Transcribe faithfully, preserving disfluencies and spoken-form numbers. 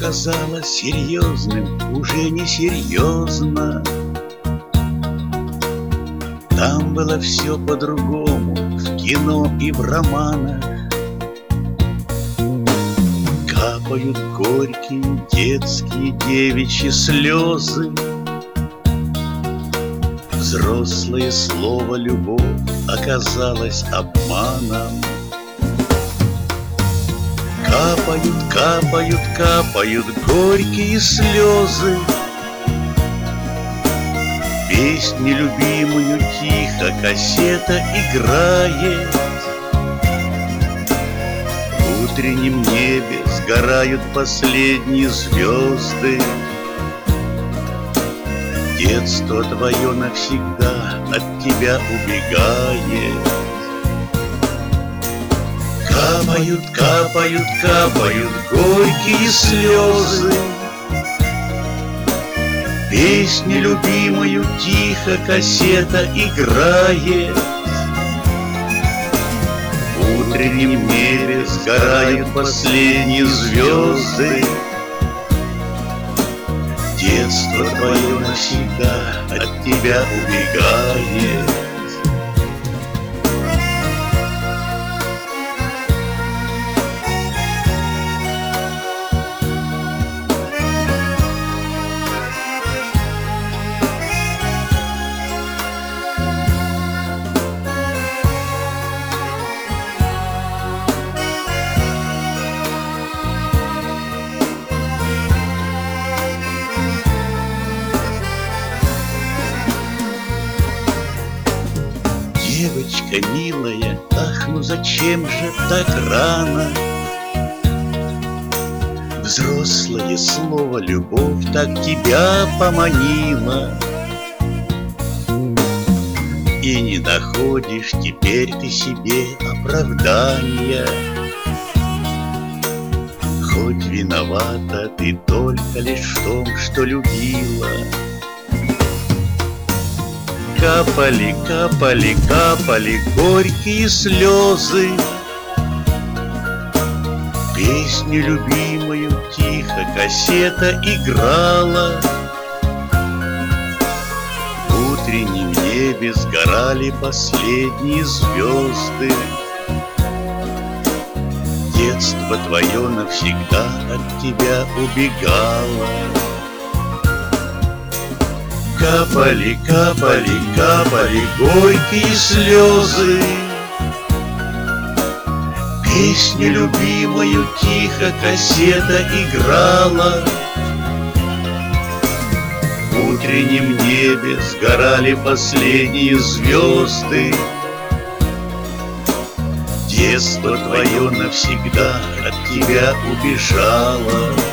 казалось серьезным, уже не серьезно. Там было все по-другому, в кино и в романах. Капают горькие детские девичьи слезы. Взрослое слово «любовь» оказалось обманом. Капают, капают, капают горькие слезы. Песню любимую тихо кассета играет. В утреннем небе сгорают последние звезды. Детство твое навсегда от тебя убегает. Капают, капают, капают горькие слезы. Песню любимую тихо кассета играет. В утреннем небе сгорают последние звезды. Детство твое навсегда от тебя убегает. Девочка милая, ах, ну зачем же так рано? Взрослое слово «любовь» так тебя поманило. И не находишь теперь ты себе оправдания. Хоть виновата ты только лишь в том, что любила. Капали, капали, капали горькие слезы. Песню любимую тихо кассета играла. В утреннем небе сгорали последние звезды. Детство твое навсегда от тебя убегало. Капали, капали, капали горькие слезы. Песню любимую тихо кассета играла. В утреннем небе сгорали последние звезды. Детство твое навсегда от тебя убежало.